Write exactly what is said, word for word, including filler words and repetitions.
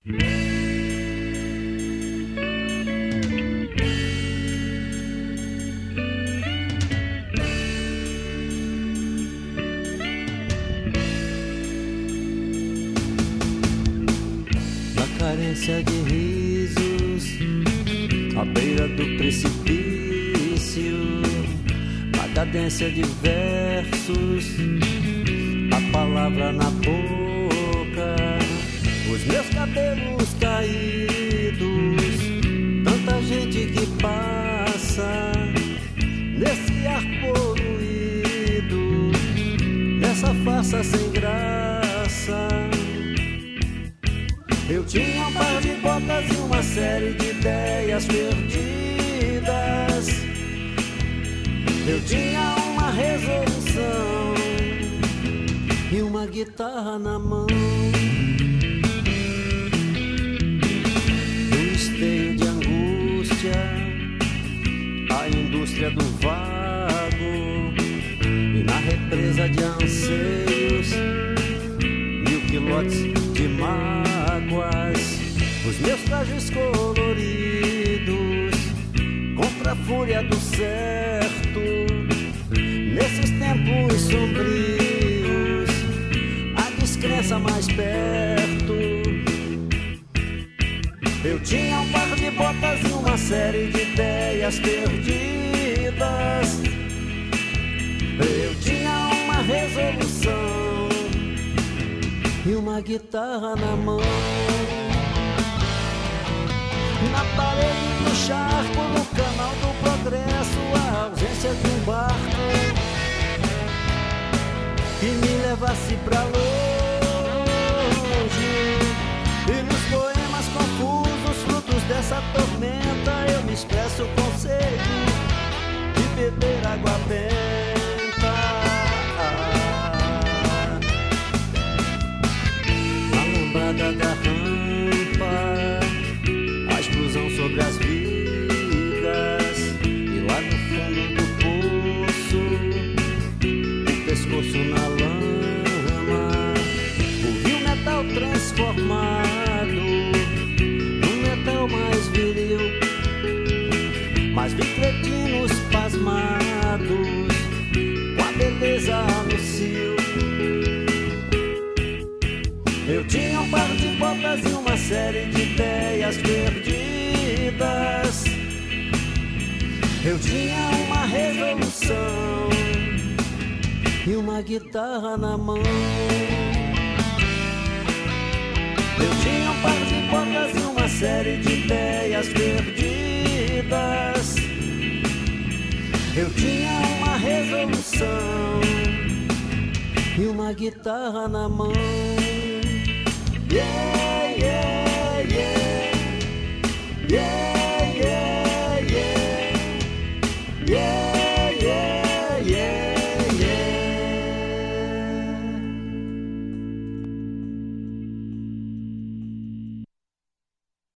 Na carência de risos, à beira do precipício, na cadência de versos, a palavra na boca, os meus cabelos caídos, tanta gente que passa nesse ar poluído, nessa farsa sem graça. Eu tinha um par de botas e uma série de ideias perdidas. Eu tinha uma resolução e uma guitarra na mão. No esteio de angústia, a indústria do vago, e na represa de anseios, mil quilotes de mágoas. Os meus trajes coloridos contra a fúria do certo, nesses tempos sombrios, a descrença mais perto. Eu tinha um par de botas e uma série de ideias perdidas. Eu tinha uma resolução e uma guitarra na mão. Na parede do charco, no canal do progresso, a ausência de um barco que me levasse pra longe. E nos poemas confusos, frutos dessa tormenta, eu me expresso com sede de beber água benta. Na lombada da rampa, a explosão sobre as vigas, e lá no fundo do poço, o pescoço na lama, ouvi o metal transformado num metal mais viril, mas vi cretinos pasmados com a beleza no cio. Eu tinha um par de botas e uma série de ideias perdidas. Eu tinha uma resolução e uma guitarra na mão. Eu tinha um par de botas e uma série de ideias perdidas. Eu tinha uma resolução e uma guitarra na mão. Yeah, yeah.